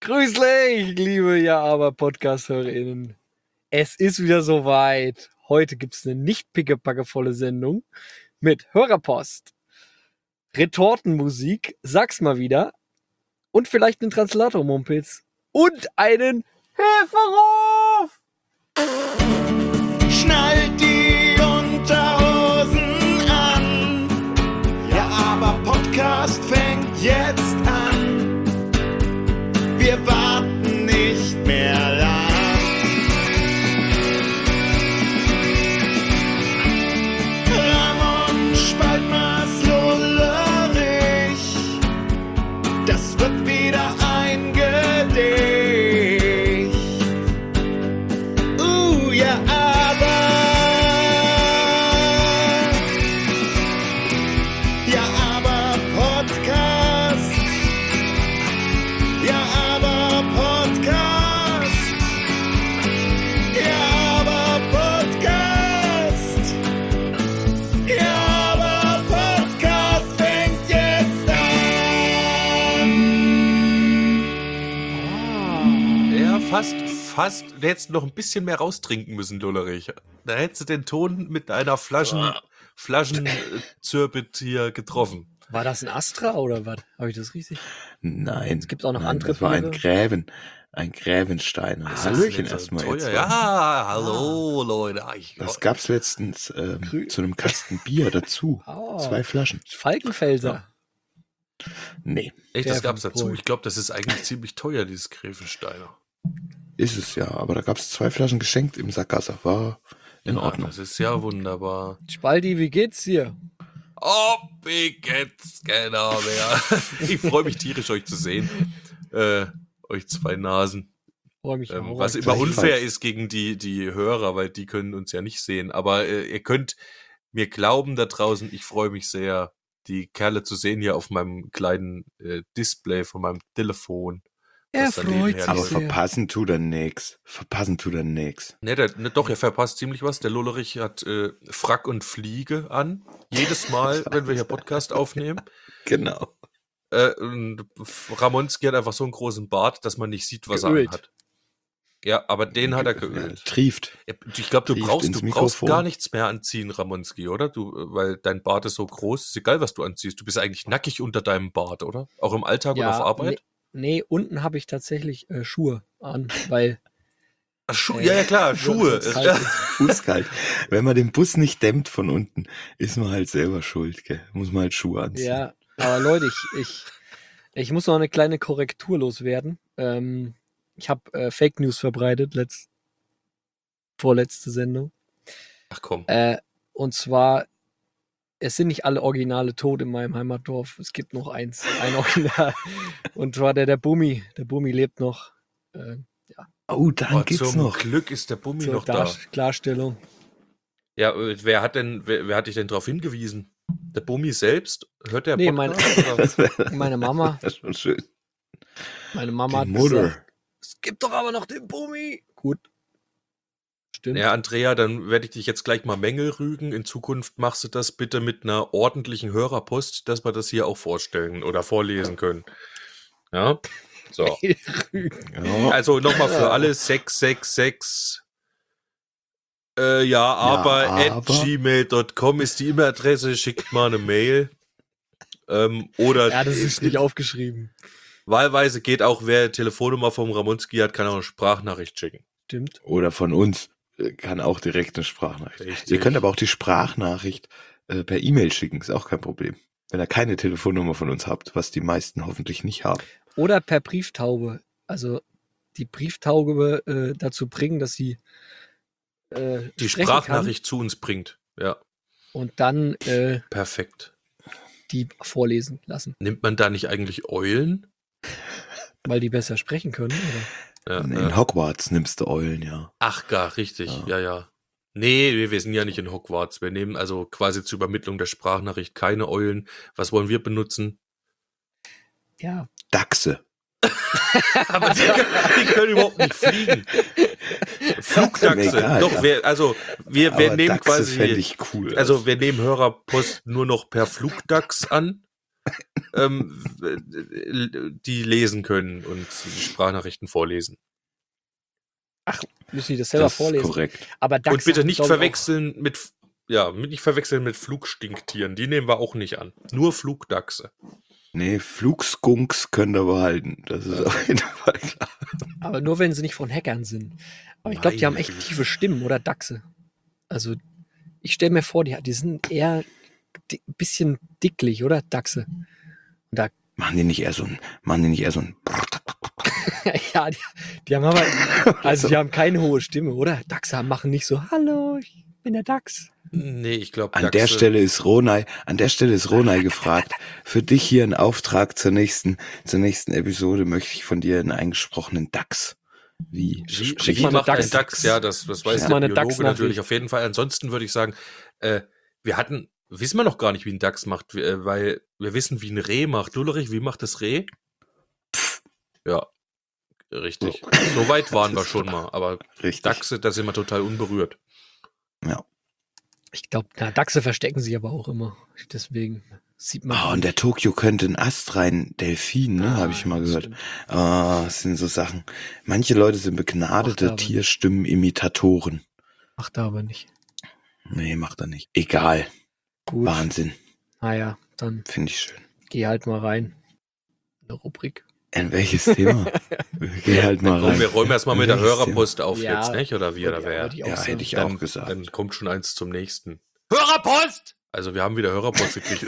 Grüßlich, liebe Ja aber Podcast-HörerInnen. Es ist wieder soweit. Heute gibt es eine nicht pickepackevolle Sendung mit Hörerpost, Retortenmusik, sag's mal wieder, und vielleicht einen Translator-Mumpitz und einen Hilferuf! Schnallt die Unterhosen an. Ja, aber Podcast fängt jetzt an. Wir warten nicht mehr lang. Ramon Spaltmaß Lullerich. Das wird wieder ein Gedicht. Ja, aber. Ja, aber Podcast. Ja, aber Podcast. Ja, aber Podcast. Ja, aber Podcast fängt jetzt an. Ja, fast. Du hättest noch ein bisschen mehr raustrinken müssen, Lullerich. Da hättest du den Ton mit einer Flaschenzirpit hier getroffen. War das ein Astra oder was? Habe ich das richtig? Nein. Es gibt auch noch nein, andere das war Biere. ein Grävensteiner. Das Hallöchen ist nicht so erstmal. teuer. Jetzt Ja, hallo, Leute. Das gab's letztens zu einem Kasten Bier dazu. Oh. 2 Flaschen. Falkenfelser. Nee, Echt, das gab's dazu. Grävenbräu. Ich glaube, das ist eigentlich ziemlich teuer, dieses Gräfensteiner. ist es ja. Aber da gab's 2 Flaschen geschenkt im Sackgasse. War in Ordnung. Das ist ja wunderbar. Spaldi, wie geht's dir? Oh, wie geht's genau mehr. Ich freue mich tierisch, euch zu sehen. Euch zwei Nasen. Freue mich auch. Was immer Gleichfalls. unfair ist gegen die Hörer, weil die können uns ja nicht sehen. Aber ihr könnt mir glauben da draußen, ich freue mich sehr, die Kerle zu sehen hier auf meinem kleinen Display von meinem Telefon. Er was da freut nebenher sich Aber läuft. sehr. verpassen tut er nix. Doch, er verpasst ziemlich was. Der Lullerich hat Frack und Fliege an. Jedes Mal, wenn wir hier Podcast aufnehmen. Genau. Und Ramonski hat einfach so einen großen Bart, dass man nicht sieht, was Geölt. er hat. Ja, aber den hat er geölt. Trieft. Ich glaube, du Trieft brauchst ins gar Mikrofon. nichts mehr anziehen, Ramonski, oder? Weil dein Bart ist so groß, ist egal, was du anziehst. Du bist eigentlich nackig unter deinem Bart, oder? Auch im Alltag und auf Arbeit? Nee, unten habe ich tatsächlich Schuhe an, weil Ach, ja, klar, Schuhe. sonst kalt ist. Fußkalt. Wenn man den Bus nicht dämmt von unten, ist man halt selber schuld, gell? Muss man halt Schuhe anziehen. Ja, aber Leute, ich muss noch eine kleine Korrektur loswerden. Ich habe Fake News verbreitet, vorletzte Sendung. Ach komm. Und zwar, es sind nicht alle Originale tot in meinem Heimatdorf. Es gibt noch ein Original. Und zwar der Bummi. Der Bummi lebt noch. Oh, dann geht's zum noch. Glück ist der Bummi Zur noch da. Klarstellung. Ja, wer hat dich denn darauf hingewiesen? Der Bummi selbst? Hört der Nee, Podcast? oder? Meine Mama. Das ist schon schön. Meine Mama hat Die Mutter. gesagt, es gibt doch aber noch den Bummi. Gut. Stimmt. Ja, Andrea, dann werde ich dich jetzt gleich mal Mängel rügen. In Zukunft machst du das bitte mit einer ordentlichen Hörerpost, dass wir das hier auch vorstellen oder vorlesen können. Ja, so. Ja. Also nochmal für alle 666. Aber aber. @gmail.com ist die E-Mail-Adresse. Schickt mal eine Mail. Oder Ja, das ist nicht aufgeschrieben. wahlweise geht auch, wer Telefonnummer vom Ramonski hat, kann auch eine Sprachnachricht schicken. Stimmt. Oder von uns kann auch direkt eine Sprachnachricht. Richtig. Ihr könnt aber auch die Sprachnachricht per E-Mail schicken, ist auch kein Problem. Wenn ihr keine Telefonnummer von uns habt, was die meisten hoffentlich nicht haben. Oder per Brieftaube. Also die Brieftaube dazu bringen, dass sie Die sprechen Sprachnachricht zu uns bringt. Ja, kann und dann perfekt. die vorlesen lassen, Nimmt man da nicht eigentlich Eulen? weil die besser sprechen können. Oder? Ja, In Hogwarts nimmst du Eulen, ja. Ach gar, richtig. Ja. Ja. Nee, wir sind ja nicht in Hogwarts. Wir nehmen also quasi zur Übermittlung der Sprachnachricht keine Eulen. Was wollen wir benutzen? Ja, Dachse. Aber die können überhaupt nicht fliegen. Flugdachse. Egal, Doch, ja. wir Aber nehmen Dachse fände quasi. ich cool. Also wir nehmen Hörerpost nur noch per Flugdachs an. die lesen können und die Sprachnachrichten vorlesen. Müssen die das selber Das ist vorlesen? korrekt. Aber Dachse Und bitte haben, nicht glaub ich, verwechseln nicht verwechseln mit Flugstinktieren. Die nehmen wir auch nicht an. Nur Flugdachse. Nee, Flugskunks können wir behalten. Das ist auf jeden Fall klar. Aber nur, wenn sie nicht von Hackern sind. Aber ich glaube, die haben Meine echt Güte. tiefe Stimmen, oder Dachse. Also, ich stelle mir vor, die sind eher ein bisschen dicklich, oder? Dachse. Und da, Machen die nicht eher so ein ja, die haben aber, also die haben keine hohe Stimme, oder? Dachse machen nicht so, hallo, ich bin der Dachs. Nee, ich glaube, An der Stelle ist Ronay gefragt. Für dich hier ein Auftrag zur nächsten Episode möchte ich von dir einen eingesprochenen Dachs. Wie spricht Wie mal eine macht ein Dachs- Dachs? Ja, das weiß Schick der mal eine Biologe Dachsnachricht. natürlich auf jeden Fall. Ansonsten würde ich sagen, wissen wir noch gar nicht, wie ein Dachs macht, weil wir wissen, wie ein Reh macht. Lullerich, wie macht das Reh? Ja, richtig. So weit waren wir schon mal, aber Richtig. Dachse, da sind wir total unberührt. Ja. Ich glaube, Dachse verstecken sich aber auch immer. Deswegen sieht man. Oh, und der Tokio könnte ein astrein Delfin, ne? Habe ich mal das gehört. stimmt. Das sind so Sachen. Manche Leute sind begnadete Macht er aber Tierstimmen-Imitatoren. Macht er aber nicht. Nee, macht er nicht. Egal. Gut. Wahnsinn. Naja, dann Finde ich schön. geh halt mal rein. Eine Rubrik. In welches Thema? Geh halt mal Komm, rein. wir räumen erstmal mit der Welches Hörerpost auf Ja. jetzt, nicht? Oder wie, oder wer? Würde ich auch Ja, sagen. hätte ich Dann, auch gesagt. dann kommt schon eins zum nächsten. Hörerpost! Also wir haben wieder Hörerpost gekriegt.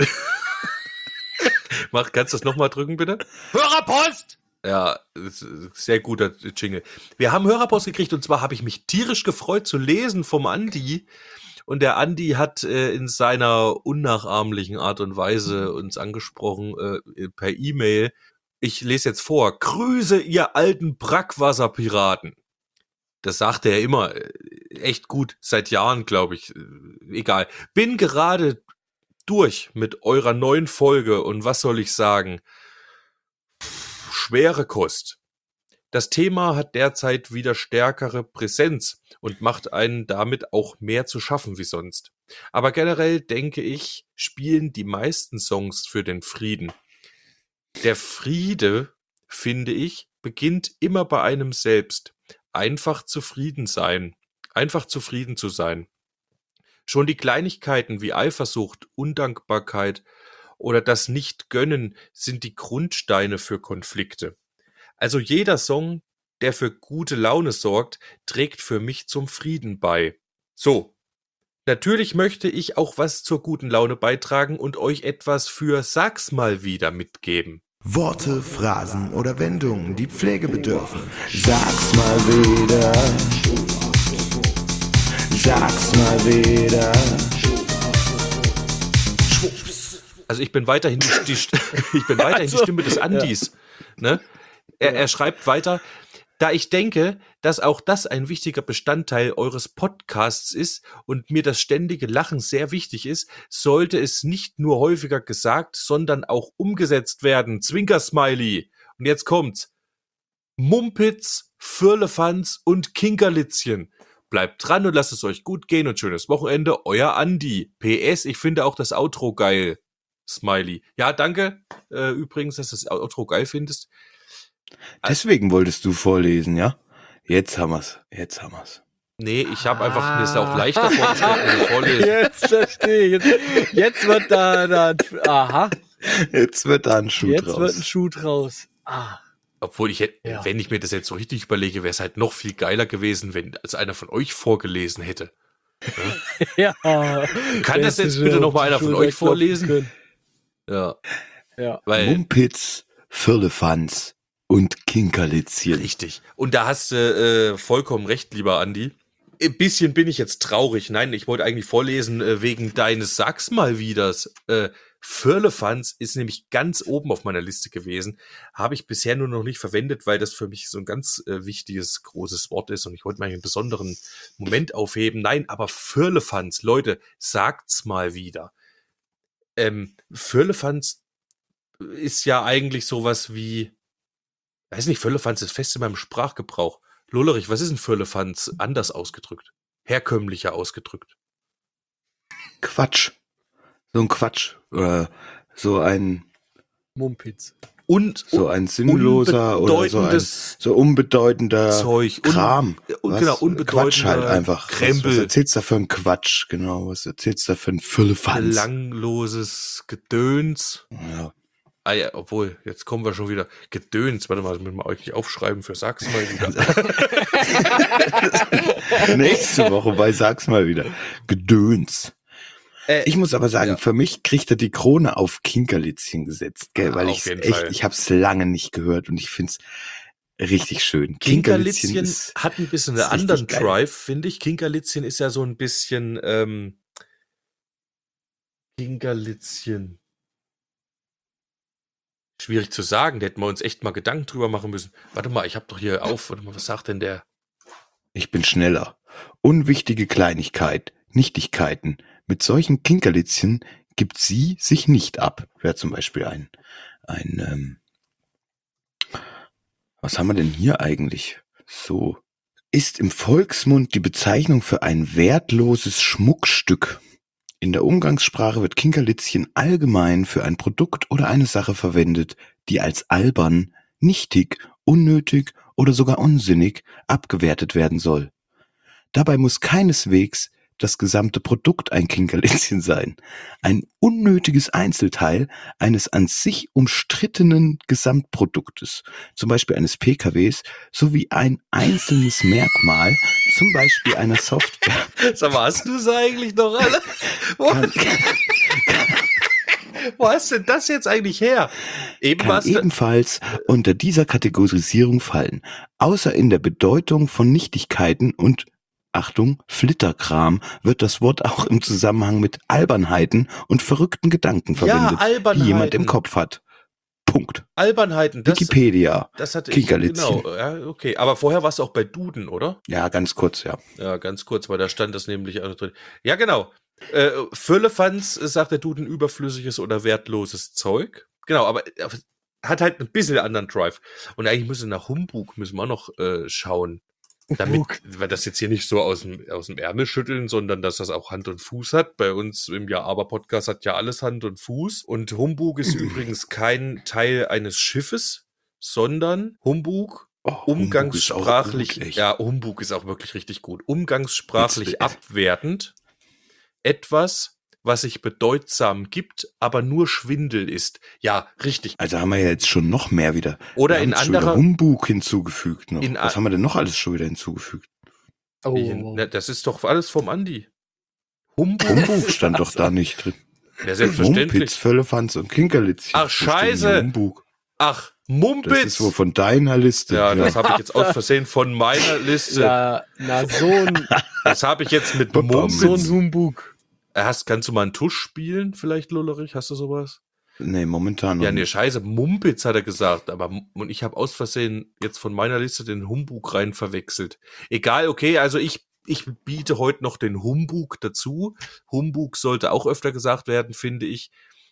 Kannst du das nochmal drücken, bitte? Hörerpost! Ja, sehr guter Jingle. Wir haben Hörerpost gekriegt und zwar habe ich mich tierisch gefreut zu lesen vom Andi. Und der Andi hat in seiner unnachahmlichen Art und Weise uns angesprochen per E-Mail. Ich lese jetzt vor. Grüße, ihr alten Brackwasserpiraten. Das sagt er immer. Echt gut. Seit Jahren, glaube ich. Egal. Bin gerade durch mit eurer neuen Folge und was soll ich sagen? Schwere Kost. Das Thema hat derzeit wieder stärkere Präsenz und macht einen damit auch mehr zu schaffen wie sonst. Aber generell denke ich, spielen die meisten Songs für den Frieden. Der Friede, finde ich, beginnt immer bei einem selbst. Einfach zufrieden zu sein. Schon die Kleinigkeiten wie Eifersucht, Undankbarkeit oder das Nicht-Gönnen sind die Grundsteine für Konflikte. Also jeder Song, der für gute Laune sorgt, trägt für mich zum Frieden bei. So, natürlich möchte ich auch was zur guten Laune beitragen und euch etwas für Sag's mal wieder mitgeben. Worte, Phrasen oder Wendungen, die Pflege bedürfen. Sag's mal wieder. Sag's mal wieder. Also ich bin weiterhin die Stimme des Andis. Ne? Er schreibt weiter, da ich denke, dass auch das ein wichtiger Bestandteil eures Podcasts ist und mir das ständige Lachen sehr wichtig ist, sollte es nicht nur häufiger gesagt, sondern auch umgesetzt werden. Zwinker-Smiley. Und jetzt kommt's. Mumpitz, Firlefanz und Kinkerlitzchen. Bleibt dran und lasst es euch gut gehen und schönes Wochenende. Euer Andi. PS, ich finde auch das Outro geil. Smiley. Ja, danke. Übrigens, dass du das Outro geil findest. Deswegen wolltest du vorlesen, ja? Jetzt haben wir's. Nee, ich habe einfach, mir ist auch leichter vorgestellt, wenn ich vorlese. Jetzt verstehe ich. Jetzt wird da aha. Jetzt wird da ein Schuh Jetzt draus. wird ein Schuh draus. Ah. Obwohl Ja. wenn ich mir das jetzt so richtig überlege, wäre es halt noch viel geiler gewesen, wenn als einer von euch vorgelesen hätte. Ja. Kann das jetzt bitte noch mal einer von euch vorlesen? Ja, Ja. weil Mumpitz, Firlefanz und Kinkerlitzchen. richtig. Und da hast du vollkommen recht, lieber Andi. Ein bisschen bin ich jetzt traurig. Nein, ich wollte eigentlich vorlesen wegen deines Sag's mal wieders. Firlefanz ist nämlich ganz oben auf meiner Liste gewesen. Habe ich bisher nur noch nicht verwendet, weil das für mich so ein ganz wichtiges, großes Wort ist und ich wollte mal einen besonderen Moment aufheben. Nein, aber Firlefanz, Leute, sagt's mal wieder. Firlefanz ist ja eigentlich sowas wie, weiß nicht, Firlefanz ist fest in meinem Sprachgebrauch. Lullerich, was ist ein Firlefanz anders ausgedrückt? Herkömmlicher ausgedrückt. Quatsch. So ein Quatsch. Oder so ein Mumpitz. Und So ein sinnloser oder so ein unbedeutendes so unbedeutender Zeug. Kram. Genau, Quatsch unbedeutender halt einfach. Was Krempel. erzählst du da für ein Quatsch? Genau, was erzählst du da für ein Füllefanz? Belangloses Gedöns. Ja. Ah ja, obwohl, jetzt kommen wir schon wieder. Gedöns, warte mal, das müssen wir euch nicht aufschreiben für Sag's mal wieder. Nächste Woche bei Sag's mal wieder. Gedöns. Ich muss aber sagen, ja. für mich kriegt er die Krone auf Kinkerlitzchen gesetzt, gell? Weil auf ich jeden echt, Fall. ich hab's lange nicht gehört und ich find's richtig schön. Kinkerlitzchen ist, hat ein bisschen ist einen anderen richtig geil. Drive, finde ich. Kinkerlitzchen ist ja so ein bisschen Kinkerlitzchen. Schwierig zu sagen, da hätten wir uns echt mal Gedanken drüber machen müssen. Warte mal, ich habe doch hier auf, warte mal, was sagt denn der? Ich bin schneller. Unwichtige Kleinigkeit, Nichtigkeiten. Mit solchen Kinkerlitzchen gibt sie sich nicht ab. Wäre zum Beispiel was haben wir denn hier eigentlich? So. Ist im Volksmund die Bezeichnung für ein wertloses Schmuckstück. In der Umgangssprache wird Kinkerlitzchen allgemein für ein Produkt oder eine Sache verwendet, die als albern, nichtig, unnötig oder sogar unsinnig abgewertet werden soll. Dabei muss keineswegs das gesamte Produkt ein Kinkerlitzchen sein. Ein unnötiges Einzelteil eines an sich umstrittenen Gesamtproduktes, zum Beispiel eines PKWs, sowie ein einzelnes Merkmal, zum Beispiel einer Software. Sag mal, hast du es eigentlich noch alle? Wo hast denn das jetzt eigentlich her? Eben Kann warst du. ebenfalls unter dieser Kategorisierung fallen, außer in der Bedeutung von Nichtigkeiten und Achtung, Flitterkram wird das Wort auch im Zusammenhang mit Albernheiten und verrückten Gedanken verwendet, die jemand im Kopf hat. Punkt. Albernheiten, das, Wikipedia. das hatte ich, Kinkerlitzchen. genau, ja, okay. Aber vorher warst du auch bei Duden, oder? Ja, ganz kurz, ja. Ja, ganz kurz, weil da stand das nämlich auch drin. Ja, genau. Firlefanz, sagt der Duden, überflüssiges oder wertloses Zeug. Genau, aber hat halt ein bisschen anderen Drive. Und eigentlich müssen nach Humbug müssen wir auch noch schauen. Damit wir das jetzt hier nicht so aus dem Ärmel schütteln, sondern dass das auch Hand und Fuß hat. Bei uns im Ja-Aber-Podcast hat ja alles Hand und Fuß. Und Humbug ist übrigens kein Teil eines Schiffes, sondern Humbug umgangssprachlich, Humbug ist auch gut, echt. ja, Humbug ist auch wirklich richtig gut. Umgangssprachlich abwertend. Etwas, was sich bedeutsam gibt, aber nur Schwindel ist. Ja, richtig. Also haben wir ja jetzt schon noch mehr wieder. Oder Wir in haben schon wieder anderer. Humbug hinzugefügt noch. In Was haben wir denn noch alles schon wieder hinzugefügt? Oh. Na, das ist doch alles vom Andi. Humbug. Humbug stand doch da nicht drin. Ja, selbstverständlich. Mumpitz, Völlefanz und Kinkerlitzchen. Ach, Wo steht denn Scheiße. hier Humbug? Ach, Das Mumpitz. ist wohl von deiner Liste. Ja, das habe ich jetzt aus Versehen von meiner Liste. Ja, na, so ein Das habe ich jetzt mit so Mumpitz. ein Humbug. Kannst du mal einen Tusch spielen, vielleicht, Lullerich? Hast du sowas? Nee, momentan noch Ja, nee, nicht. scheiße, Mumpitz hat er gesagt, aber und ich habe aus Versehen jetzt von meiner Liste den Humbug rein verwechselt. Egal, okay, also ich biete heute noch den Humbug dazu. Humbug sollte auch öfter gesagt werden, finde ich.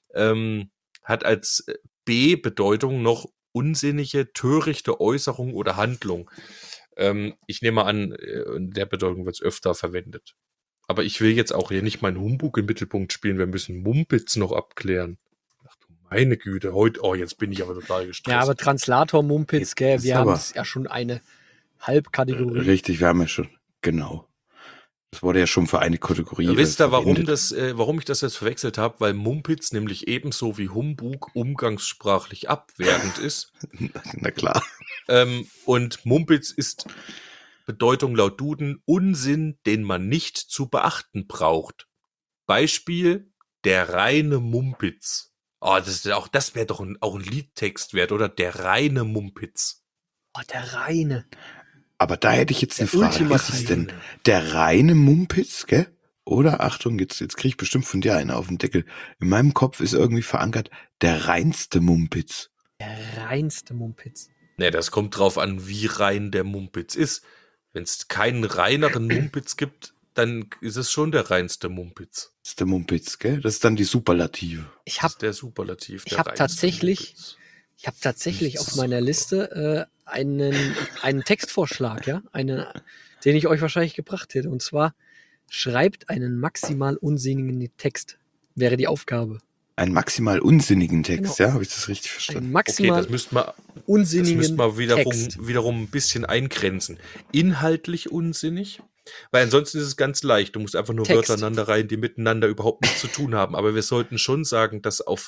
Hat als B-Bedeutung noch unsinnige, törichte Äußerung oder Handlung. Ich nehme an, in der Bedeutung wird es öfter verwendet. Aber ich will jetzt auch hier nicht meinen Humbug im Mittelpunkt spielen. Wir müssen Mumpitz noch abklären. Ach du meine Güte, heute, jetzt bin ich aber total gestresst. Ja, aber Translator Mumpitz, gell, Ist wir haben aber- es ja schon eine Halbkategorie. Richtig, wir haben ja schon. Genau. Das wurde ja schon für eine Kategorie. Wisst ihr, warum verwendet. warum ich das jetzt verwechselt habe? Weil Mumpitz nämlich ebenso wie Humbug umgangssprachlich abwertend ist. Na klar. Und Mumpitz ist Bedeutung laut Duden Unsinn, den man nicht zu beachten braucht. Beispiel, der reine Mumpitz. Oh, das wäre doch auch ein Liedtext wert, oder? Der reine Mumpitz. Oh, der Reine. Aber da hätte ich jetzt eine Der Frage. Ist es ultimative. denn der reine Mumpitz, gell? Oder, Achtung, jetzt kriege ich bestimmt von dir einen auf den Deckel. In meinem Kopf ist irgendwie verankert, der reinste Mumpitz. Der reinste Mumpitz. Ne, das kommt drauf an, wie rein der Mumpitz ist. Wenn es keinen reineren Mumpitz gibt, dann ist es schon der reinste Mumpitz. Das ist der Mumpitz, gell? Das ist dann die Superlative. Ich Das habe ist der Superlativ. ich der hab reinste tatsächlich- Mumpitz. tatsächlich auf meiner Liste einen Textvorschlag, ja, den ich euch wahrscheinlich gebracht hätte. Und zwar schreibt einen maximal unsinnigen Text. Wäre die Aufgabe. Einen maximal unsinnigen Text, Genau. ja? Habe ich das richtig Einen verstanden? Okay, maximal das müsste man unsinnigen Text. wiederum ein bisschen eingrenzen. Inhaltlich unsinnig, weil ansonsten ist es ganz leicht. Du musst einfach nur Text. Wörter aneinander rein, die miteinander überhaupt nichts zu tun haben. Aber wir sollten schon sagen, dass auf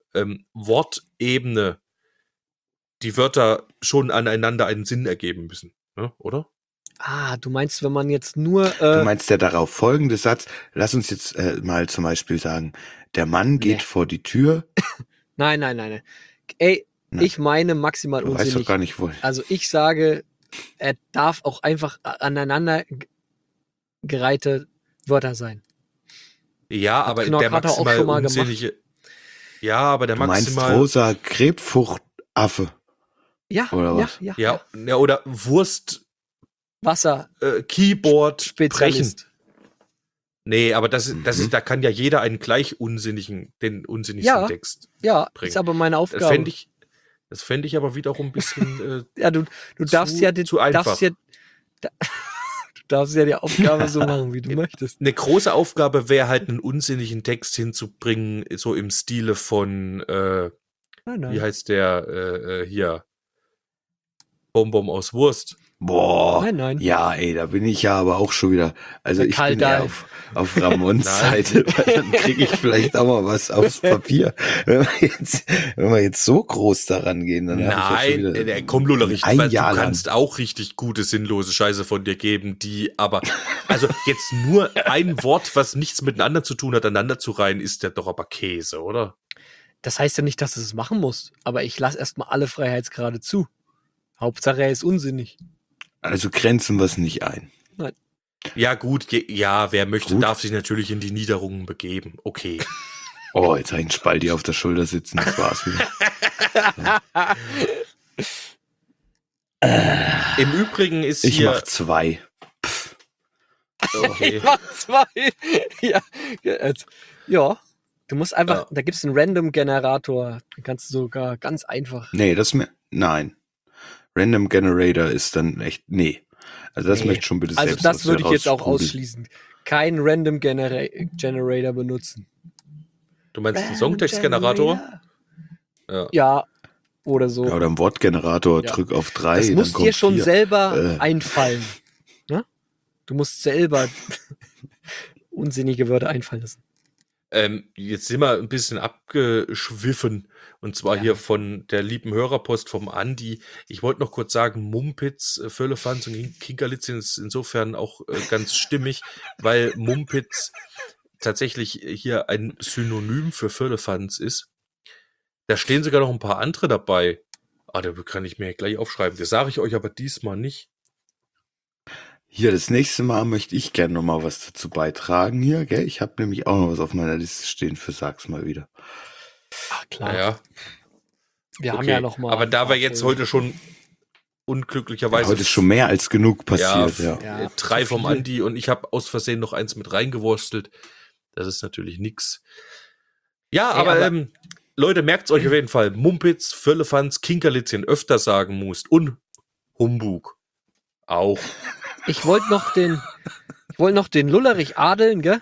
Wortebene die Wörter schon aneinander einen Sinn ergeben müssen, ne? Oder? Du meinst, wenn man jetzt nur... Du meinst der darauf folgende Satz, lass uns jetzt mal zum Beispiel sagen, der Mann geht Nee. vor die Tür. Nein. Ey, Nein. ich meine maximal Du weißt doch unsinnig. gar nicht, wo. Also ich sage, er darf auch einfach aneinander gereihte Wörter sein. Ja, Hat aber Knorr der Carter auch maximal schon mal gemacht. unsinnige. Ja, aber der Du meinst maximal. rosa Krebfruchtaffe. Ja, Oder was? ja. Ja, oder Wurst, Wasser, Keyboard, brechen. Spezialist. Nee, aber das Mhm. ist, da kann ja jeder einen gleich den unsinnigsten Ja. Text. Ja, Bringen. ist aber meine Das Aufgabe. fänd ich aber wiederum ein bisschen Ja, du darfst ja zu einfach. du darfst ja die Aufgabe so machen, wie du möchtest. Eine große Aufgabe wäre halt, einen unsinnigen Text hinzubringen, so im Stile von, Nein. wie heißt der hier? Bonbon aus Wurst. Boah. Nein. Ja, ey, da bin ich ja aber auch schon wieder. Also Der ich bin Kaldal. eher auf Ramons Nein. Seite, weil dann kriege ich vielleicht auch mal was aufs Papier. Wenn wir jetzt so groß daran gehen, dann habe ich ja schon wieder Komm, Lullerich, ein weil du Jahr lang. kannst auch richtig gute, sinnlose Scheiße von dir geben, die aber, also jetzt nur ein Wort, was nichts miteinander zu tun hat, aneinander zu reihen, ist ja doch aber Käse, oder? Das heißt ja nicht, dass du es machen musst, aber ich lasse erstmal alle Freiheitsgrade zu. Hauptsache, er ist unsinnig. Also grenzen wir es nicht ein. Ja, gut, wer möchte, Gut. darf sich natürlich in die Niederungen begeben. Okay. Oh, jetzt habe ich einen Spalti auf der Schulter sitzen, das war's wieder. Im Übrigen ist Ich hier. mach 2. Okay. Ich mach 2. Ja. Du musst einfach, da gibt es einen Random-Generator. Den kannst du sogar ganz einfach. Nee, nein. Random Generator ist dann echt, nee. Also das Nee. möchte ich schon bitte Also selbst das würde ich jetzt auch raussprudeln. ausschließen. Kein Random Generator benutzen. Du meinst einen Songtextgenerator? Ja, oder so. Ja, oder ein Wortgenerator, Ja. drück auf 3. Das dann muss kommt dir schon 4. selber einfallen. Ne? Du musst selber unsinnige Wörter einfallen lassen. Jetzt sind wir ein bisschen abgeschwiffen. Und zwar hier von der lieben Hörerpost vom Andi. Ich wollte noch kurz sagen, Mumpitz, Völlefanz und Kinkerlitz sind insofern auch ganz stimmig, weil Mumpitz tatsächlich hier ein Synonym für Völlefanz ist. Da stehen sogar noch ein paar andere dabei. Da kann ich mir gleich aufschreiben. Das sage ich euch aber diesmal nicht. Hier, das nächste Mal möchte ich gerne noch mal was dazu beitragen hier, gell? Ich habe nämlich auch noch was auf meiner Liste stehen für Sag's mal wieder. Ach klar. Naja, Wir haben okay. ja noch mal. Aber da wir jetzt heute schon unglücklicherweise Heute ist schon mehr als genug passiert, ja. Ja, 3 so vom viele. Andi und ich habe aus Versehen noch eins mit reingewurstelt. Das ist natürlich nix. Ja, Ey, aber, aber- Leute, merkt's euch auf jeden Fall. Mumpitz, Völlefanz, Kinkerlitzchen öfter sagen musst und Humbug auch. Ich wollte noch den Lullerich adeln, gell?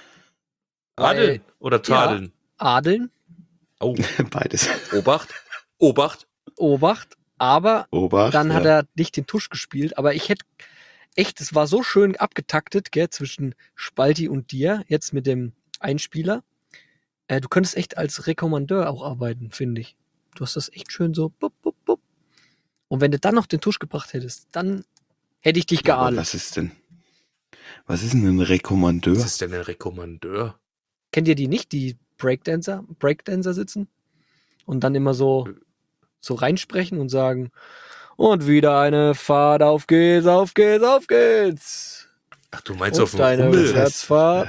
Adeln oder tadeln? Adeln, Oh, Beides. Obacht. Obacht, aber Obacht. dann hat ja. er nicht den Tusch gespielt. Aber ich hätte echt, es war so schön abgetaktet, gell, zwischen Spalti und dir, jetzt mit dem Einspieler. Du könntest echt als Rekommandeur auch arbeiten, finde ich. Du hast das echt schön so. Bup, bup, bup. Und wenn du dann noch den Tusch gebracht hättest, dann hätte ich dich Ja, aber geadelt. was ist denn ein Rekommandeur? Was ist denn ein Rekommandeur? Kennt ihr die nicht, die Breakdancer sitzen und dann immer so reinsprechen und sagen, und wieder eine Fahrt, auf geht's, auf geht's, auf geht's. Ach, du meinst Und auf dem deine Rummel? Das heißt, Herzfahrt.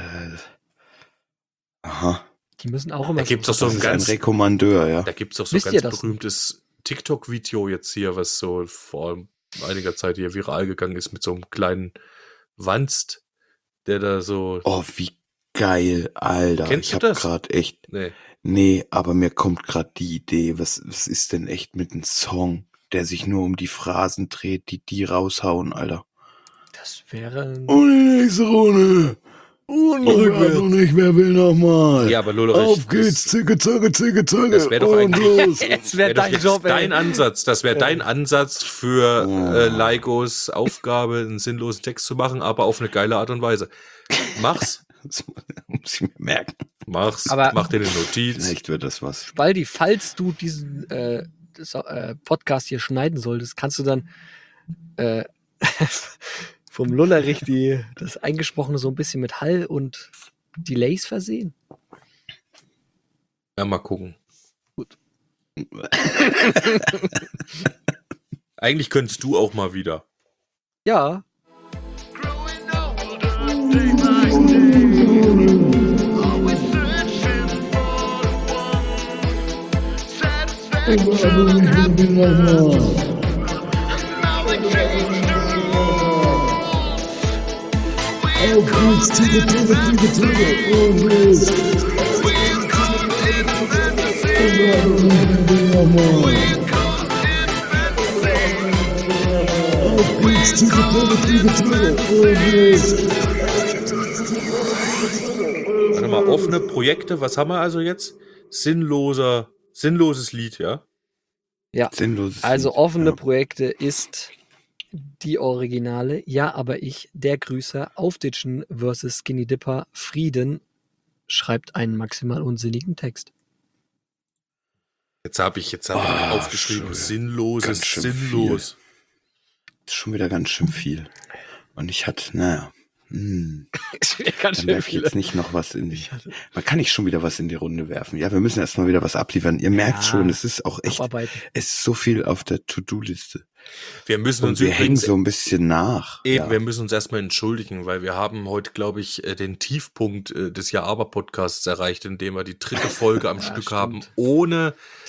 Aha. Die müssen auch immer Da gibt's doch so Das ein ist ein ganz, Rekommandeur, ja. da gibt's doch so ein Wisst ihr ganz das berühmtes TikTok-Video jetzt hier, was so vor einiger Zeit hier viral gegangen ist mit so einem kleinen Wanst, der da so, Oh, wie geil, Alter. Kennst ich du habe das? gerade echt, nee, aber mir kommt gerade die Idee, was ist denn echt mit einem Song, der sich nur um die Phrasen dreht, die raushauen, Alter. Das wäre Und die nächste Runde. Rückwärts und nicht mehr will nochmal. Ja, aber Lullerich, Auf geht's, zicke, zacke, zicke, zacke. Das wäre doch und eigentlich- los. Es Wäre wäre doch dein jetzt Job, dein ey. Ansatz. Das wäre dein Ansatz für Oh. Leigos Aufgabe, einen sinnlosen Text zu machen, aber auf eine geile Art und Weise. Mach's. Das muss ich mir merken. Mach's. Aber- Mach dir eine Notiz. Vielleicht wird das was. Spaldi, falls du diesen Podcast hier schneiden solltest, kannst du dann vom Lullerich das Eingesprochene so ein bisschen mit Hall und Delays versehen? Ja, mal gucken. Gut. Eigentlich könntest du auch mal wieder. Ja. Warte mal, offene Projekte, was haben wir also jetzt? Sinnloses Lied, ja? Sinnloses Also Lied. offene Ja. Projekte ist die Originale. Ja, aber ich, der Grüßer, Aufditschen versus Skinny Dipper, Frieden, schreibt einen maximal unsinnigen Text. Jetzt habe ich Ah, aufgeschrieben, schon sinnloses, ganz schön sinnlos. Das ist schon wieder ganz schön viel. Und ich hatte, naja, Ganz dann werfe ich jetzt nicht noch was in die. Man kann nicht schon wieder was in die Runde werfen. Ja, wir müssen erstmal wieder was abliefern. Ihr merkt Ja, schon, es ist auch echt, abarbeiten. es ist so viel auf der To-Do-Liste. Wir müssen Und uns wir hängen übrigens so ein bisschen nach. Eben, Ja. wir müssen uns erstmal entschuldigen, weil wir haben heute, glaube ich, den Tiefpunkt des Ja-Aber-Podcasts erreicht, indem wir die dritte Folge am Ja, Stück stimmt. haben, ohne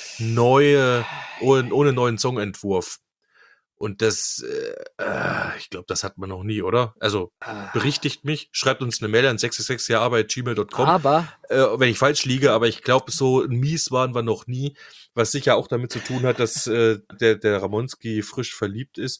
neuen Songentwurf. Und das, ich glaube, das hat man noch nie, oder? Also, berichtigt mich, schreibt uns eine Mail an 666jahr@gmail.com, Aber wenn ich falsch liege, aber ich glaube, so mies waren wir noch nie, was sicher auch damit zu tun hat, dass der Ramonski frisch verliebt ist.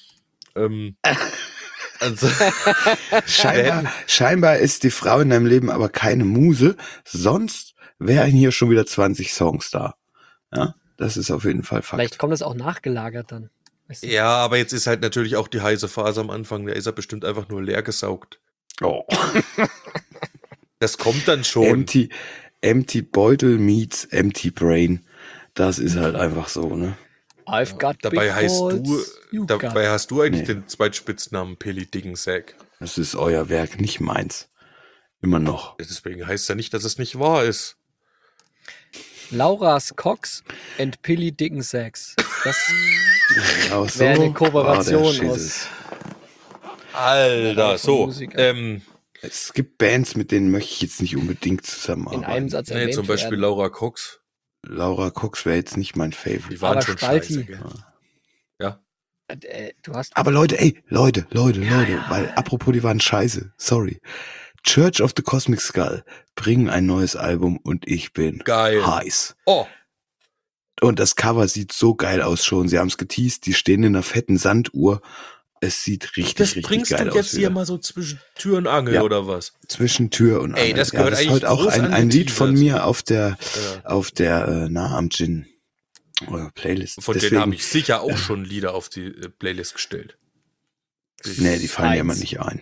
Also, Scheinbar ist die Frau in deinem Leben aber keine Muse, sonst wären hier schon wieder 20 Songs da. Ja, das ist auf jeden Fall Fakt. vielleicht kommt das auch nachgelagert dann. Weißt du? ja, aber jetzt ist halt natürlich auch die heiße Phase am Anfang, da ist er bestimmt einfach nur leer gesaugt. Oh. Das kommt dann schon. Empty Beutel meets Empty Brain. Das ist halt einfach so, ne? I've got Dabei big hast balls, you got- hast du eigentlich Nee. den Zweitspitznamen Pilly Dickensack. Das ist euer Werk, nicht meins. Immer noch. Deswegen heißt ja nicht, dass es nicht wahr ist. Laura's Cox and Pilly Dickensax. Das Auch so wäre eine war der Kooperation Schissel. aus. Alter, von so. Musikern. Es gibt Bands, mit denen möchte ich jetzt nicht unbedingt In zusammenarbeiten. einem Satz Nee, erwähnt zum Beispiel werden. Laura Cox. Laura Cox wäre jetzt nicht mein Die Favorite. waren Aber schon Spalti. scheiße, gell? Ja. Du hast Aber Leute, weil apropos, die waren scheiße. Sorry. Church of the Cosmic Skull bringen ein neues Album und ich bin Geil. heiß. Oh, Und das Cover sieht so geil aus schon. Sie haben es geteased, die stehen in einer fetten Sanduhr. Es sieht richtig, das richtig bringst geil du aus. jetzt hier wieder. mal so zwischen Tür und Angel, Ja. oder was? Zwischen Tür und Ey, Angel. das gehört ist eigentlich heute auch groß ein Lied von angeteasert. mir auf der Nah am Gin Playlist. Von denen Deswegen- habe ich sicher auch schon Lieder auf die Playlist gestellt. Nee, die fallen ja immer Eins. nicht ein.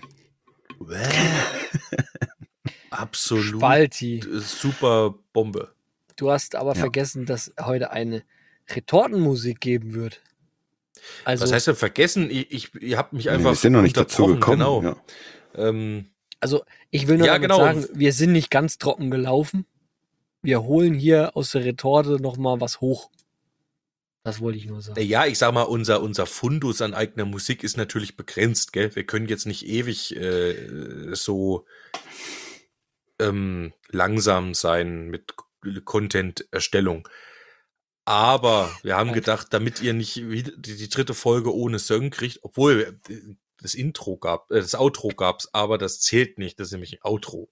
Absolut Spalti. super Bombe. Du hast aber Ja. vergessen, dass heute eine Retortenmusik geben wird. Also, Was heißt denn vergessen? Ihr habt mich Nee, einfach wir sind noch nicht dazu unterbrochen, gekommen. Genau. Ja. also ich will nur Ja, damit genau. sagen, wir sind nicht ganz trocken gelaufen. Wir holen hier aus der Retorte nochmal was hoch. Das wollte ich nur sagen. Ja, ich sag mal, unser Fundus an eigener Musik ist natürlich begrenzt, gell? Wir können jetzt nicht ewig so langsam sein mit Content-Erstellung. Aber wir haben gedacht, damit ihr nicht wieder die dritte Folge ohne Song kriegt, obwohl das Outro gab's, aber das zählt nicht, das ist nämlich ein Outro.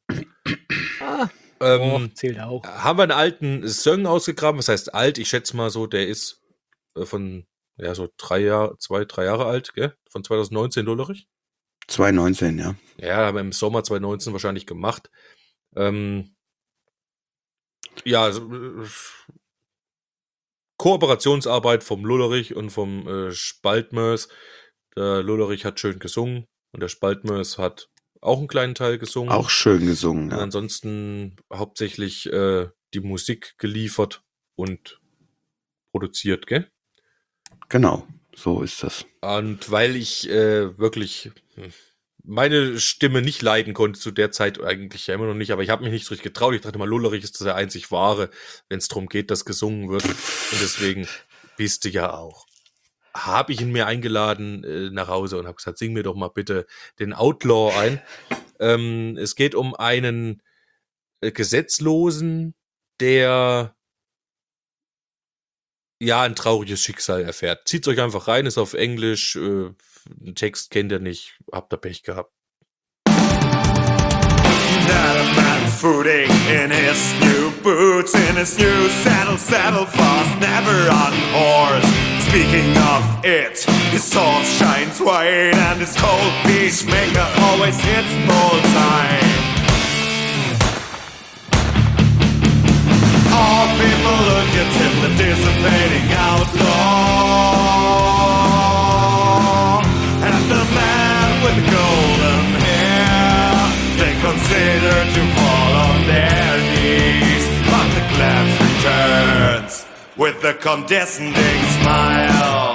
Zählt auch. Haben wir einen alten Song ausgegraben, was heißt alt? Ich schätze mal so, der ist von, ja, so 3 Jahre alt, gell? Von 2019, Lullerich? 2019, ja. Ja, haben wir im Sommer 2019 wahrscheinlich gemacht. Ja, also, Kooperationsarbeit vom Lullerich und vom Spaltmörs. Der Lullerich hat schön gesungen und der Spaltmörs hat auch einen kleinen Teil gesungen. Auch schön gesungen, Und ja. ansonsten hauptsächlich die Musik geliefert und produziert, gell? Genau, so ist das. Und weil ich wirklich meine Stimme nicht leiden konnte zu der Zeit, eigentlich ja immer noch nicht, aber ich habe mich nicht so richtig getraut. Ich dachte mal, Lullerich ist der einzig Wahre, wenn es darum geht, dass gesungen wird. Und deswegen bist du ja auch. Habe ich ihn mir eingeladen nach Hause und habe gesagt, sing mir doch mal bitte den Outlaw ein. Es geht um einen Gesetzlosen, der ja ein trauriges Schicksal erfährt. Zieht's euch einfach rein, ist auf Englisch, den Text kennt ihr nicht, habt ihr Pech gehabt. Not a man footing in his new boots, in his new saddle fast, never on horse. Speaking of it, his horse shines white and his cold peacemaker always hits bullseye. All people look at him, the dissipating outlaw, and the man with golden hair. They consider to fall on their knees, but the glance returns with a condescending smile.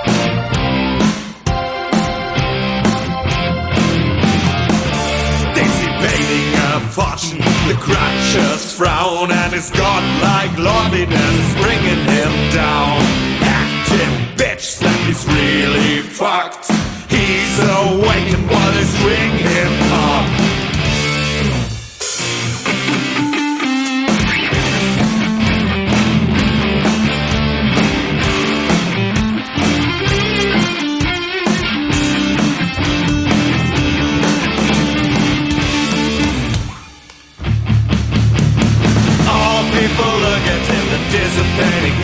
Dissipating a fortune, the crutches frown, and his godlike lordliness is bringing him down. Acting bitch that he's really fucked. He's awakened while they swing him up. All people look at him, the dissipating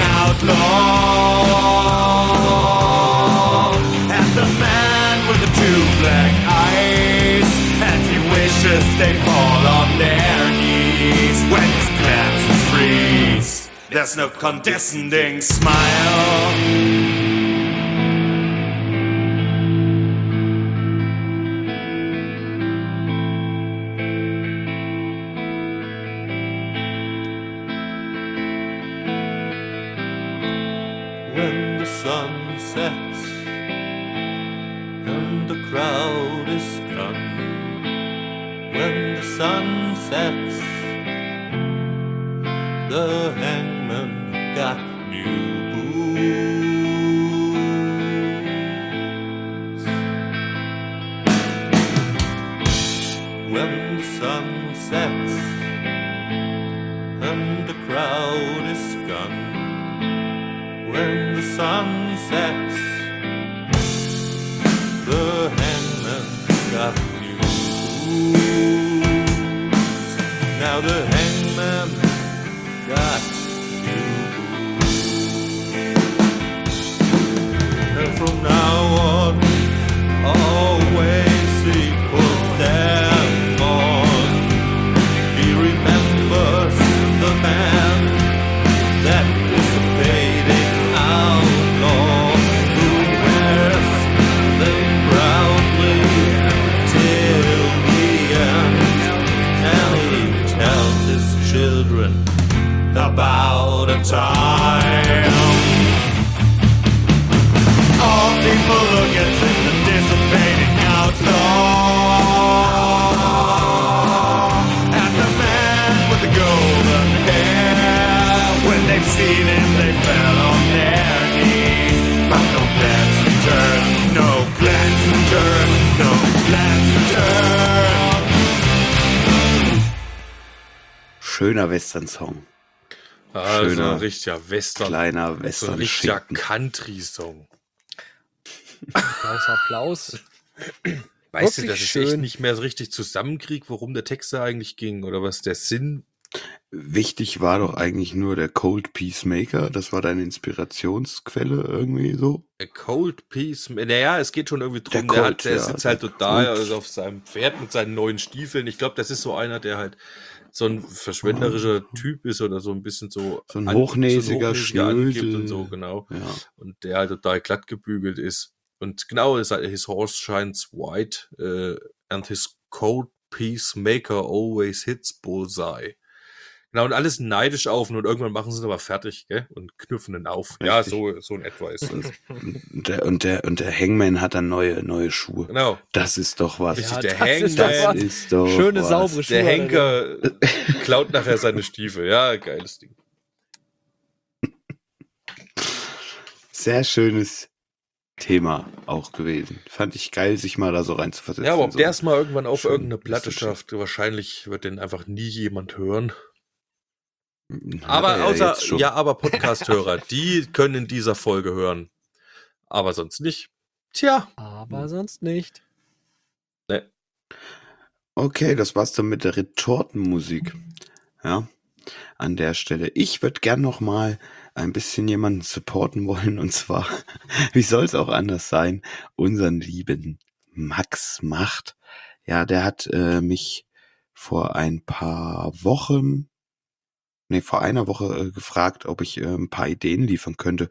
outlaw, and the man with the two black eyes, and he wishes they fall on their knees when his glances freeze. There's no condescending smile. When the sun sets and the crowd is gone, when the sun sets, the hangman got new boots. When the sun sets and the crowd is gone, when the sun sets, the hangman got new boots. Now the hangman got new boots. And from now on, always he put them on. He remembers the man that dissipating outlaw who wears them proudly till the end, and he tells his children about a time. All people look at him, the dissipating outlaw, and the man with the golden hair. When they've seen him, they fell on their knees, but no glance returned, no glance returned, no glance returned. Schöner Western-Song. Also Schöner, ein richtiger Western. kleiner So ein richtiger Western-Schinken. Country-Song. Applaus, Applaus. Weißt du, Wirklich dass ich echt schön. nicht mehr so richtig zusammenkriege, worum der Text da eigentlich ging oder was der Sinn Wichtig war doch eigentlich nur der Cold Peacemaker. Das war deine Inspirationsquelle irgendwie so. A Cold Piece. Naja, es geht schon irgendwie drum. Der Colt, Der ja, sitzt der halt total Colt. auf seinem Pferd mit seinen neuen Stiefeln. Ich glaube, das ist so einer, der halt so ein verschwenderischer Typ ist oder so ein bisschen so So ein hochnäsiger angibt und so, Schnösel. genau. Ja. Und der halt total glatt gebügelt ist. Und genau, ist halt, his horse shines white and his cold peacemaker always hits bullseye. Genau, und alles neidisch auf und irgendwann machen sie ihn aber fertig, gell? Und knüpfen ihn auf. Ja, Richtig. so in etwa ist das. Und der Hangman hat dann neue Schuhe. Genau. Das ist doch was. Richtig, Ja, der das ist Hangman. doch was. Das ist doch Schöne, was. saubere Schuhe. Der Henker klaut nachher seine Stiefel. Ja, geiles Ding. Sehr schönes Thema auch gewesen. Fand ich geil, sich mal da so reinzuversetzen. Ja, aber ob so. der es mal irgendwann auf schön irgendeine Platte mystisch. schafft, wahrscheinlich wird den einfach nie jemand hören. Hat Aber er ja außer, jetzt schon. ja, aber Podcast-Hörer, die können in dieser Folge hören. Aber sonst nicht. Tja. Aber sonst nicht. Ne. Okay, das war's dann mit der Retortenmusik. Ja, an der Stelle. Ich würde gern noch mal ein bisschen jemanden supporten wollen, und zwar, wie soll es auch anders sein, unseren lieben Max Macht. Ja, der hat mich vor ein paar Wochen, vor einer Woche gefragt, ob ich ein paar Ideen liefern könnte.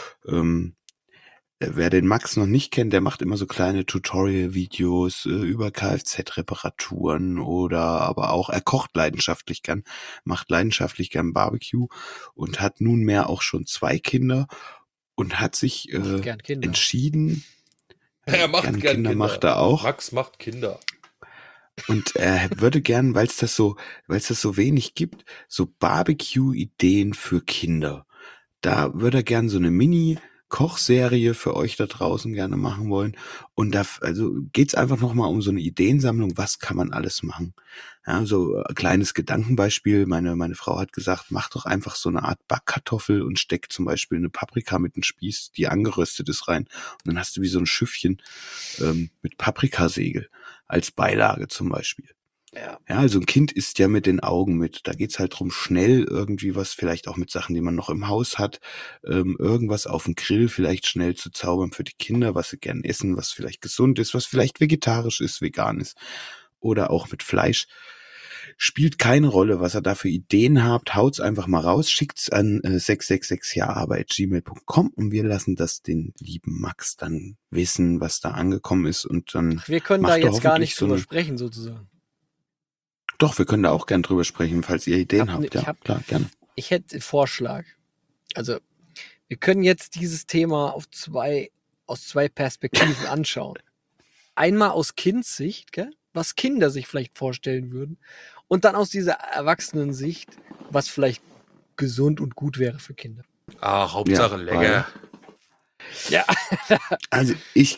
Wer den Max noch nicht kennt, der macht immer so kleine Tutorial-Videos über Kfz-Reparaturen oder aber auch, er kocht leidenschaftlich gern, macht leidenschaftlich gern Barbecue und hat nunmehr auch schon 2 Kinder und hat sich Gern Kinder. entschieden, Er macht gern gern Kinder macht er auch. Max macht Kinder. Und er würde gern, weil es das so wenig gibt, so Barbecue-Ideen für Kinder. Da würde er gern so eine Mini-Kochserie für euch da draußen gerne machen wollen. Und da geht's einfach nochmal um so eine Ideensammlung, was kann man alles machen. Ja, so ein kleines Gedankenbeispiel. Meine Frau hat gesagt, mach doch einfach so eine Art Backkartoffel und steck zum Beispiel eine Paprika mit einem Spieß, die angeröstet ist, rein. Und dann hast du wie so ein Schiffchen mit Paprikasegel als Beilage zum Beispiel. Ja. Ja, also ein Kind isst ja mit den Augen mit. Da geht's halt drum, schnell irgendwie was, vielleicht auch mit Sachen, die man noch im Haus hat, irgendwas auf dem Grill vielleicht schnell zu zaubern für die Kinder, was sie gern essen, was vielleicht gesund ist, was vielleicht vegetarisch ist, vegan ist oder auch mit Fleisch. Spielt keine Rolle, was ihr da für Ideen habt. Haut's einfach mal raus, schickt's an 666jahre@gmail.com und wir lassen das den lieben Max dann wissen, was da angekommen ist. Und dann Wir können da macht er jetzt gar hoffentlich nicht so drüber eine- sprechen, sozusagen. Doch, wir können da auch gern drüber sprechen, falls ihr Ideen habt. Ich Ja, hab- klar, gerne. Ich hätte einen Vorschlag. Also, wir können jetzt dieses Thema aus zwei Perspektiven anschauen. Einmal aus Kindssicht, gell? Was Kinder sich vielleicht vorstellen würden. Und dann aus dieser Erwachsenensicht, was vielleicht gesund und gut wäre für Kinder. Ah, Hauptsache Ja, lecker. Ja. Also ich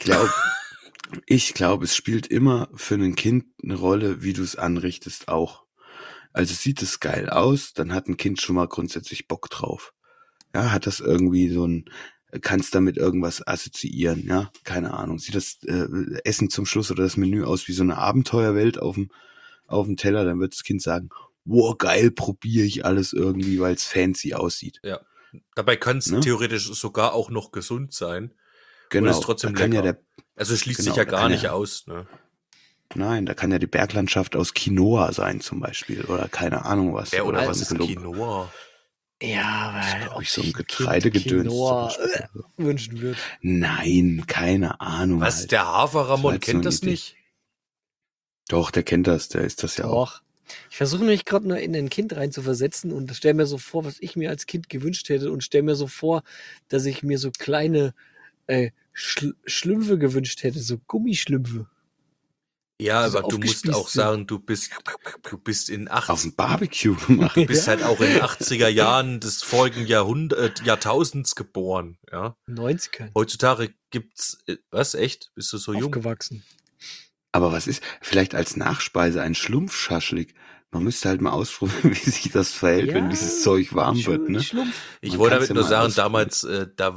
glaube, es spielt immer für ein Kind eine Rolle, wie du es anrichtest auch. Also sieht es geil aus, dann hat ein Kind schon mal grundsätzlich Bock drauf. Ja, hat das irgendwie kannst damit irgendwas assoziieren, ja, keine Ahnung. Sieht das Essen zum Schluss oder das Menü aus wie so eine Abenteuerwelt auf dem Teller, dann wird das Kind sagen, wow, geil, probiere ich alles irgendwie, weil es fancy aussieht. Ja. Dabei kann es Ne? theoretisch sogar auch noch gesund sein. Genau, ist trotzdem da kann lecker. ja Also schließt Genau, sich ja da gar kann nicht ja- aus. Ne? Nein, da kann ja die Berglandschaft aus Quinoa sein zum Beispiel oder keine Ahnung was. Ja, oder oder was ist Lump. Quinoa? Ja, Das ist, weil glaub ob ich, so ein sich Kind Getreidegedöns. Quinoa zum Beispiel. wünschen wird. Nein, keine Ahnung. Was, halt. der Das Hafer-Ramon war jetzt nur kennt eine das Idee. nicht? Doch, der kennt das, der ist das ja auch. Doch. Ich versuche mich gerade nur in ein Kind rein zu versetzen und stelle mir so vor, was ich mir als Kind gewünscht hätte und stelle mir so vor, dass ich mir so kleine Schlümpfe gewünscht hätte, so Gummischlümpfe. Ja, So aber du musst aufgespießt auch sind. sagen, du bist in Auf dem Barbecue gemacht. Du bist halt auch in den 80er Jahren des vorigen Jahrtausends geboren. Ja? 90ern. Heutzutage gibt's, was, echt? Bist du so jung? Aufgewachsen. Aber was ist, vielleicht als Nachspeise ein Schlumpfschaschlik? Man müsste halt mal ausprobieren, wie sich das verhält, wenn dieses Zeug warm wird, ne? Schlumpf. Ich Man wollte kann's damit ja nur mal sagen, damals,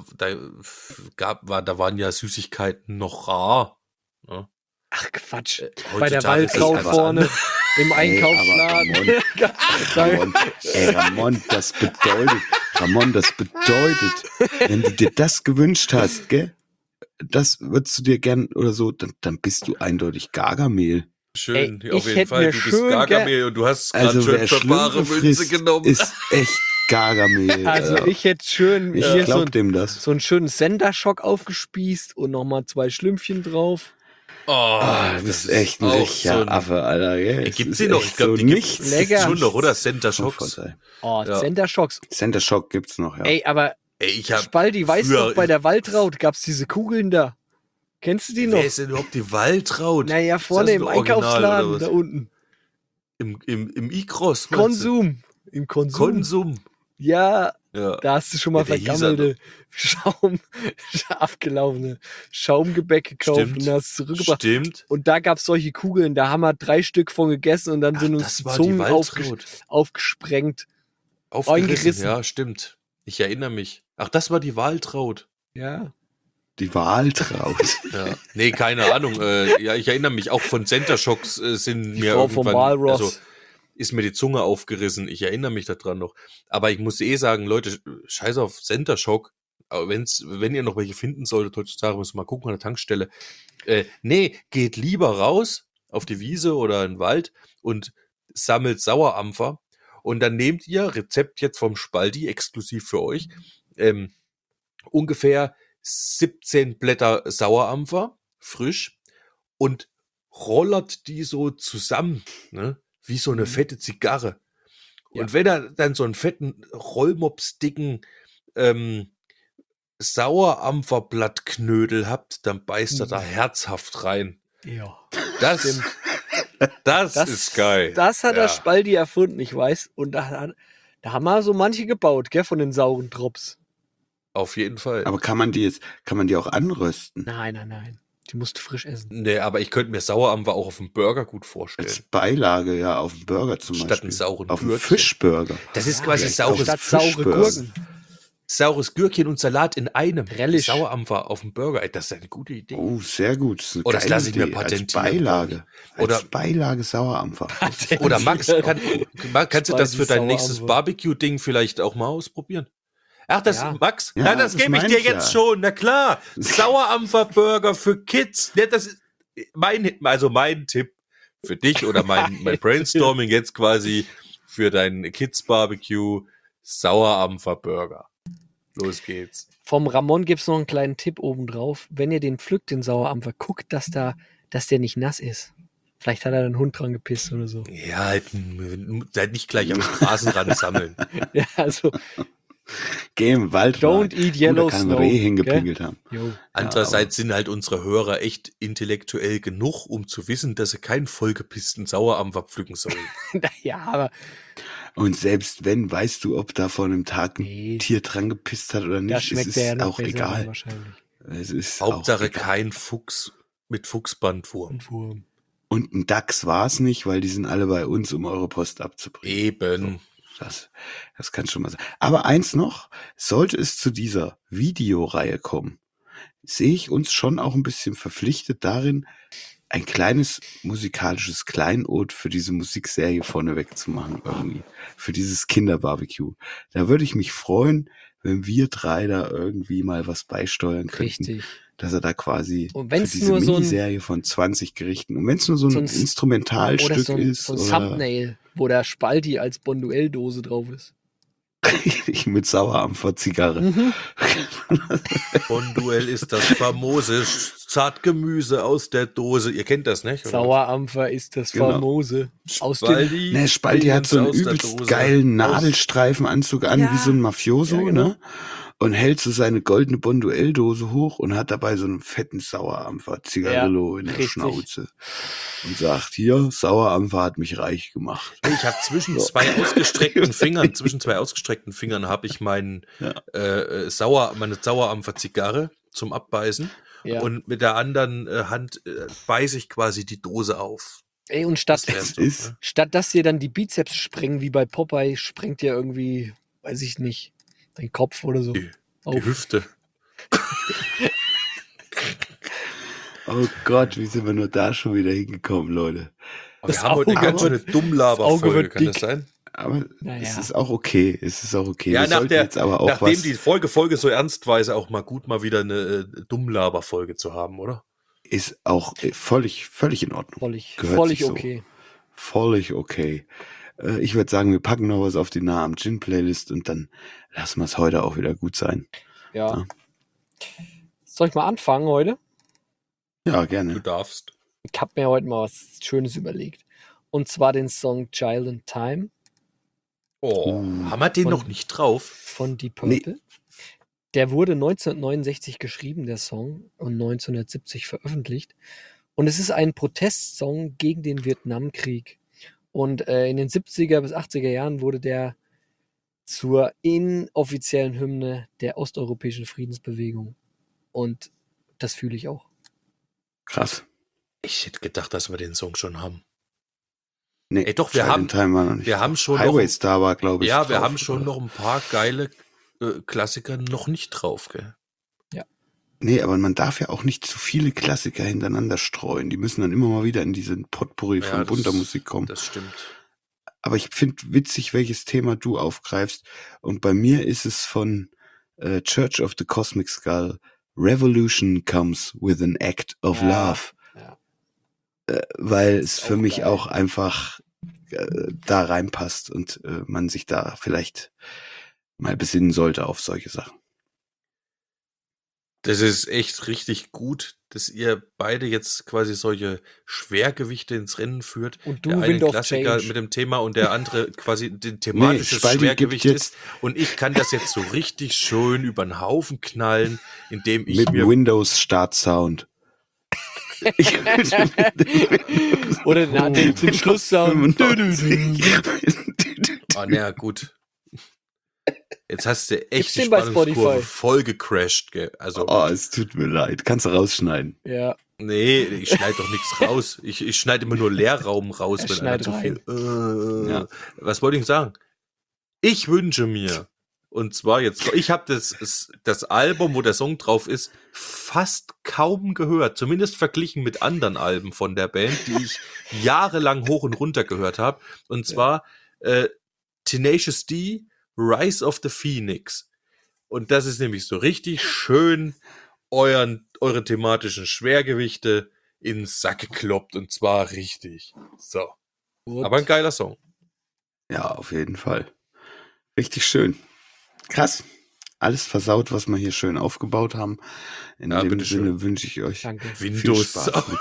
da waren ja Süßigkeiten noch rar. Ne? Ach Quatsch. Heutzutage Bei der ist das Waldkraut ganz vorne. anders. im Einkaufsladen. Ramon, das bedeutet, wenn du dir das gewünscht hast, gell, das würdest du dir gern oder so, dann bist du eindeutig Gargamel. Schön, Ey, auf ich jeden hätte Fall. mir Du bist schön Gargamel und du hast es gerade Also schön wer für bare Schlümpfe Münze frisst, genommen. ist echt Gargamel. Also ich hätte schön ich hier glaub dem das. so einen schönen Senderschock aufgespießt und nochmal 2 Schlümpfchen drauf. Oh, Du bist echt ein auch richtiger so ein- Affe, Alter. Gell? Ey, Es gibt's ist die noch? echt Ich glaube, so die gibt's nichts. Lecker. schon noch, oder? Center vom Shocks. Vorteil. Oh, Ja. Senderschocks. Center Shock gibt's noch, ja. Ey, aber Ey, ich hab Spaldi, weißt du früher- noch, bei der Waldraut gab's diese Kugeln da. Kennst du die noch? Wer ist denn überhaupt die Waldraut? Naja, Ist vorne das im ein Original Einkaufsladen, oder was? da unten. Im E-Cross. meinst Konsum. Im du? Konsum. Konsum. Ja, Ja. da hast du schon mal Ja, der hieß vergammelte abgelaufene Schaumgebäck gekauft Stimmt. und hast es zurückgebracht. Stimmt. Und da gab's solche Kugeln, da haben wir 3 Stück von gegessen und dann Ach, sind uns das die war die Zungen Waldraut. aufgesprengt. Aufgerissen. Eingerissen. Ja, stimmt. Ich erinnere mich. Ach, das war die Waldraut. Ja. Die Waltraut. Ja. Nee, keine Ahnung. Ja, ich erinnere mich. Auch von Center Shocks sind Die mir Frau vom irgendwann, Walross. also ist mir die Zunge aufgerissen. Ich erinnere mich daran noch. Aber ich muss sagen, Leute, scheiß auf Center Shock. Aber wenn ihr noch welche finden solltet, heutzutage müsst ihr mal gucken an der Tankstelle. Nee, geht lieber raus auf die Wiese oder in den Wald und sammelt Sauerampfer. Und dann nehmt ihr, Rezept jetzt vom Spaldi, exklusiv für euch, ungefähr 17 Blätter Sauerampfer, frisch, und rollert die so zusammen, ne? Wie so eine fette Zigarre. Und Ja. wenn er dann so einen fetten, rollmopsdicken Sauerampferblattknödel habt, dann beißt er da herzhaft rein. Ja. Das, Stimmt. das ist geil. Das hat Ja. der Spaldi erfunden, ich weiß. Und da haben wir so manche gebaut, gell, von den sauren Drops. Auf jeden Fall. Aber kann man die auch anrösten? Nein. Die musst du frisch essen. Nee, aber ich könnte mir Sauerampfer auch auf dem Burger gut vorstellen. Als Beilage, ja, auf dem Burger zum Statt Beispiel. einen sauren auf dem Gürkchen. Fischburger. Das ist Ja, quasi vielleicht saures, auch Statt saure Fischburger. Gurken. saures Gürkchen und Salat in einem. Relish. Sauerampfer auf dem Burger. Ey, das ist eine gute Idee. Oh, sehr gut. Das ist eine Oh, das geile lasse ich mir Idee. patentieren, Als Beilage. Oder- Als Beilage Sauerampfer. Oder Max, kannst du das für dein Spaldi nächstes Sauerampfer. Barbecue-Ding vielleicht auch mal ausprobieren? Ach, das, Ja. Max, Ja, na, das das gebe ich meine dir ich jetzt ja. schon. Na klar, Sauerampfer-Burger für Kids. Ja, das ist mein Tipp für dich oder mein Brainstorming jetzt quasi für dein Kids-Barbecue Sauerampfer-Burger. Los geht's. Vom Ramon gibt's noch einen kleinen Tipp obendrauf. Wenn ihr den pflückt, den Sauerampfer, guckt, dass der nicht nass ist. Vielleicht hat er einen Hund dran gepisst oder so. Ja, halt nicht gleich am Straßenrand sammeln. Ja, also, Geh im Wald. Don't eat yellow Gut, da kann ein snow, Reh hingepinkelt haben. jo. Andererseits sind halt unsere Hörer echt intellektuell genug, um zu wissen, dass sie keinen vollgepissten Sauerampfer pflücken sollen. Ja, aber Und selbst wenn, weißt du, ob da vor einem Tag ein Nee. Tier dran gepisst hat oder nicht, da es schmeckt ist der ja noch auch besser egal. wahrscheinlich. Es ist Hauptsache auch egal. kein Fuchs mit Fuchsbandwurm. Und Wurm. Und ein Dachs war es nicht, weil die sind alle bei uns, um eure Post abzubringen. Eben. Das kann schon mal sein. Aber eins noch, sollte es zu dieser Videoreihe kommen, sehe ich uns schon auch ein bisschen verpflichtet darin, ein kleines musikalisches Kleinod für diese Musikserie vorneweg zu machen irgendwie. Für dieses Kinderbarbecue. Da würde ich mich freuen, wenn wir 3 da irgendwie mal was beisteuern könnten. Richtig. Dass er da quasi Und für wenn's diese nur so ein- Miniserie von 20 Gerichten, und wenn es nur so so ein ein S- Instrumentalstück Oder so ein, ist, so ein oder Thumbnail, wo der Spalti als Bonduell-Dose drauf ist. mit Sauerampfer-Zigarre. Mhm. Bonduell ist das famose Zartgemüse aus der Dose. Ihr kennt das, nicht? oder? Sauerampfer ist das Genau. famose. Aus dem, Spaldi, Ne, Spalti hat so einen aus der übelst Dose. geilen Nadelstreifenanzug an, Ja. wie so ein Mafioso, Ja, genau. ne? Und hält so seine goldene Bonduell-Dose hoch und hat dabei so einen fetten Sauerampfer-Zigarillo in der richtig. Schnauze. Und sagt, hier, Sauerampfer hat mich reich gemacht. Ich habe zwischen zwei ausgestreckten Fingern habe ich meine Sauerampfer-Zigarre zum Abbeißen. ja. Und mit der anderen Hand beiße ich quasi die Dose auf. Ey, und statt, Das wär Es so, ist- ne? statt dass dir dann die Bizeps sprengen, wie bei Popeye, sprengt dir irgendwie, weiß ich nicht, dein Kopf oder so. Die auf. Hüfte. Oh Gott, wie sind wir nur da schon wieder hingekommen, Leute? Aber wir Das haben heute eine Auge ganz schöne wird- das Auge Dummlaber-Folge, wird kann das dick. sein? Aber Naja. es ist auch okay. Es ist auch okay. Ja, Wir sollten jetzt aber auch nachdem was, die Folge so ernstweise auch mal gut mal wieder eine Dummlaber-Folge zu haben, oder? ist auch völlig in Ordnung. Völlig Gehört sich so. okay. Völlig okay. Ich würde sagen, wir packen noch was auf die Nah am Gin-Playlist und dann lassen wir es heute auch wieder gut sein. Ja. Ja. Soll ich mal anfangen heute? Ja, Du gerne. darfst. Ich habe mir heute mal was Schönes überlegt. Und zwar den Song Child in Time Oh, haben wir den Von- noch nicht drauf? von Deep Purple. Der wurde 1969 geschrieben, der Song, und 1970 veröffentlicht. Und es ist ein Protestsong gegen den Vietnamkrieg. Und in den 70er bis 80er Jahren wurde der zur inoffiziellen Hymne der osteuropäischen Friedensbewegung. Und das fühle ich auch. Krass. Ich hätte gedacht, dass wir den Song schon haben. Nee, Ey, doch, wir Child haben- in Time war noch nicht. Wir haben schon Highway noch, Star war, glaube ich. ja, wir drauf, haben schon oder? noch ein paar geile Klassiker noch nicht drauf, gell? Nee, aber man darf ja auch nicht zu viele Klassiker hintereinander streuen. Die müssen dann immer mal wieder in diesen Potpourri von das- bunter Musik kommen. Das stimmt. Aber ich finde witzig, welches Thema du aufgreifst. Und bei mir ist es von Church of the Cosmic Skull. Revolution comes with an act of Ja, love. ja. Weil Das es ist für auch mich geil. auch einfach da reinpasst und man sich da vielleicht mal besinnen sollte auf solche Sachen. Das ist echt richtig gut, dass ihr beide jetzt quasi solche Schwergewichte ins Rennen führt. Und du, Der eine Wind of Klassiker Change. mit dem Thema und der andere quasi den thematisches Spalti gibt Schwergewicht jetzt- ist. Und ich kann das jetzt so richtig schön über den Haufen knallen, indem ich Mit mir Windows Start Sound. Oder den Schlusssound. Ah, naja, gut. Jetzt hast du Gibt's echt die den bei Spannungskurve Spotify? voll gecrashed, gell? Also, Oh, es tut mir leid. Kannst du rausschneiden. Ja, nee, ich schneide doch nichts raus. Ich schneide immer nur Leerraum raus, Er wenn einer schneidet zu viel. Ja. Was wollte ich sagen? Ich wünsche mir, und zwar jetzt, ich habe das Album, wo der Song drauf ist, fast kaum gehört. Zumindest verglichen mit anderen Alben von der Band, die ich jahrelang hoch und runter gehört habe. Und zwar Tenacious D, Rise of the Phoenix. Und das ist nämlich so richtig schön eure thematischen Schwergewichte in den Sack gekloppt. Und zwar richtig. So. gut. Aber ein geiler Song. Ja, auf jeden Fall. Richtig schön. Krass. Alles versaut, was wir hier schön aufgebaut haben. In Ja, dem bitteschön. Sinne wünsche ich euch Danke. viel Windows Spaß mit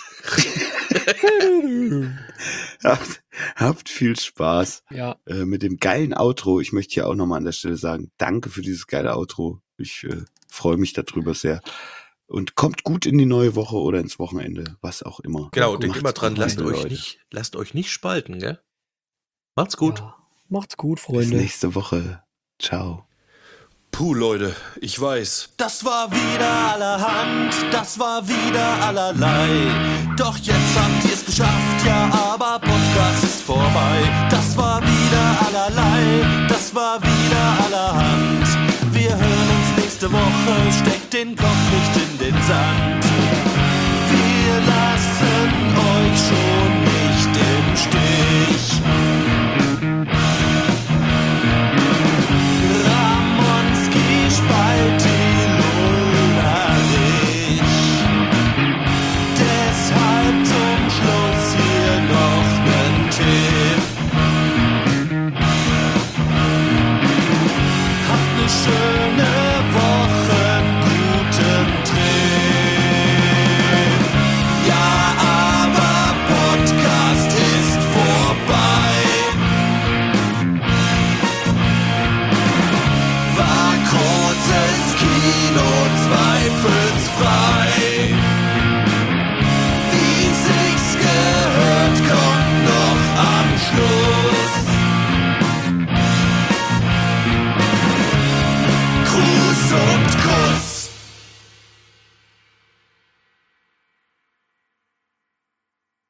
dem. Habt viel Spaß Ja, mit dem geilen Outro. Ich möchte hier auch nochmal an der Stelle sagen, danke für dieses geile Outro. Ich freue mich darüber sehr. Und kommt gut in die neue Woche oder ins Wochenende, was auch immer. Genau, denkt Macht's immer dran, gut, lasst meine euch, Leute. lasst euch nicht spalten, gell? Macht's gut. Ja. Macht's gut, Bis Freunde. nächste Woche. Ciao. Puh, Leute, ich weiß. Das war wieder allerhand, das war wieder allerlei. Doch jetzt habt ihr's geschafft, ja, aber Podcast ist vorbei. Das war wieder allerlei, das war wieder allerhand. Wir hören uns nächste Woche, steckt den Kopf nicht in den Sand. Wir lassen euch schon